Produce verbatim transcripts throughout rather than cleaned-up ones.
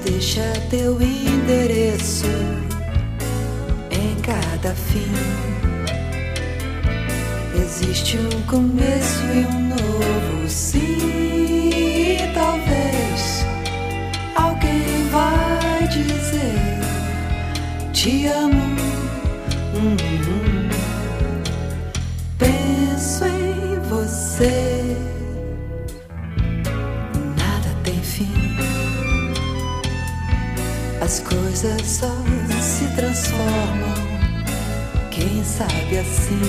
deixa teu endereço em cada fim. Existe um começo e um novo sim. E talvez alguém vai dizer te amo. Uhum. Penso em você. Nada tem fim. As coisas só se transformam. Quem sabe assim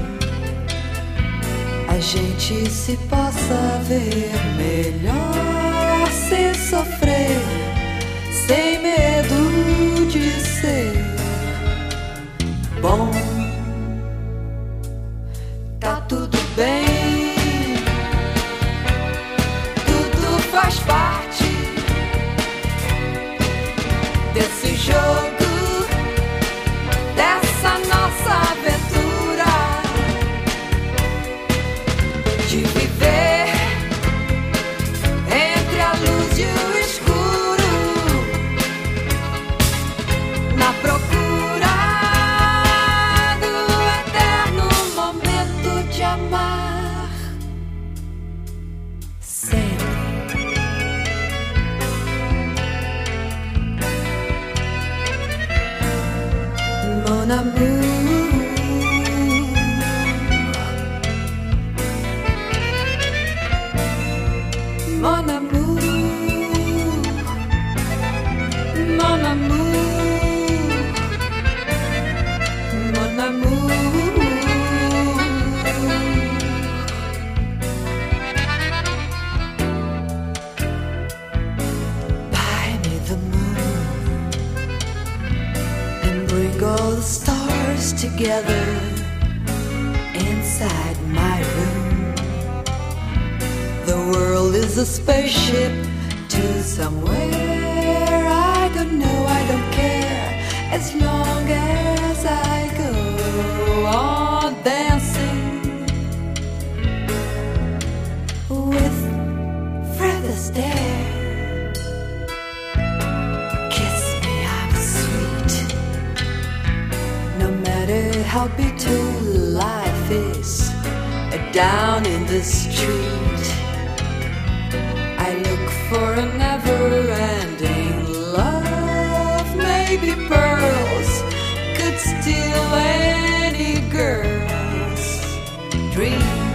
a gente se possa ver melhor, sem sofrer, sem medo de ser bom. Tá tudo bem, tudo faz parte desse jogo, dessa nossa aventura de viver entre a luz e o escuro, na procura do eterno momento de amar sempre. Mon amour, mon amour, mon amour, mon amour. Buy me the moon and bring all the stars together inside my room. The world is a spaceship to somewhere I don't know, I don't care, as long as I go on dancing with Fred Astaire. Kiss me, I'm sweet, no matter how bitter life is down in the street. I look for a never-ending love. Maybe pearls could steal any girl's dream.